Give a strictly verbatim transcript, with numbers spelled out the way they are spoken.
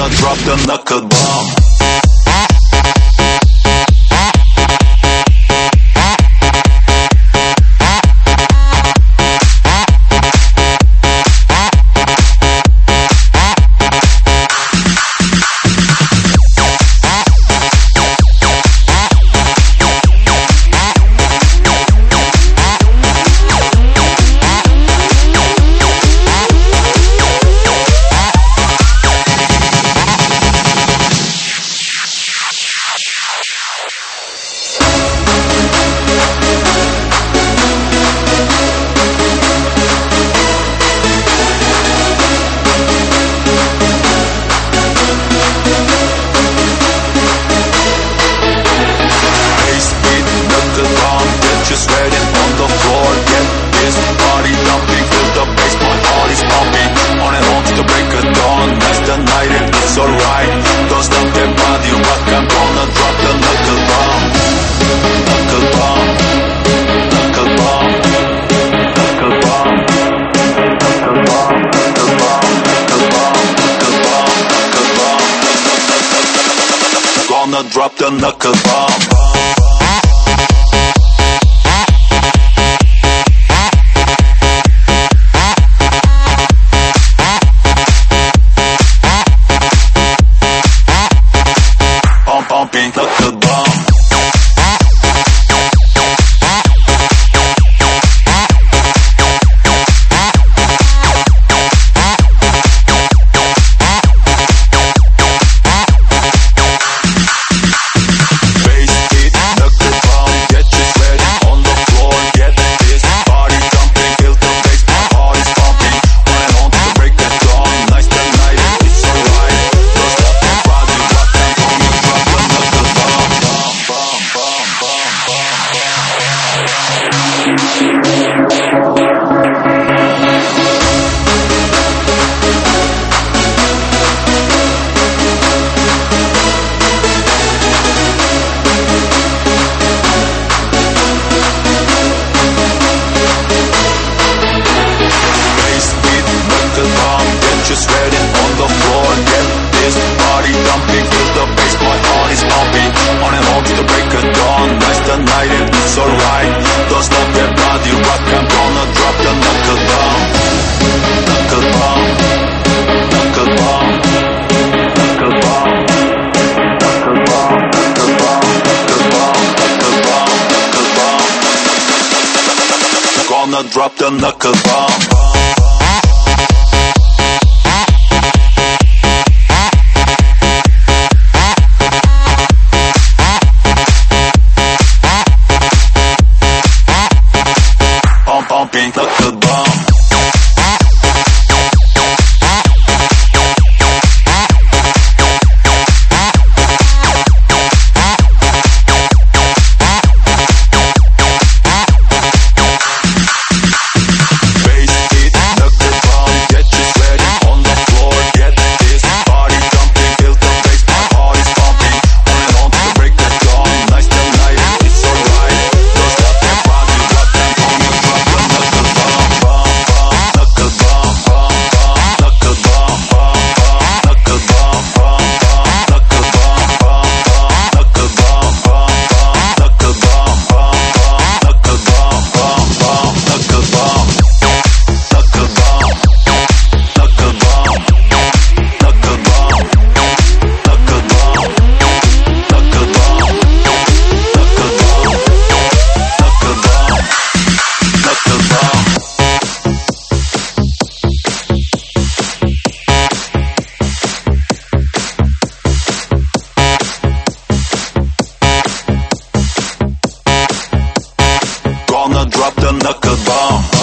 Gonna drop the knuckle bomb. Gonna drop the knuckle bomb. Pump, pumping knuckle bomb. It's alright, don't stop that body rock. I'm gonna drop the knuckle bomb. Knuckle bomb. Knuckle bomb. Knuckle bomb. Knuckle bomb. Knuckle bomb. Knuckle bomb. Knuckle bomb. Knuckle bomb. Gonna drop the knuckle bomb. Pumping knuckle bomb. Gonna drop the knuckle bomb.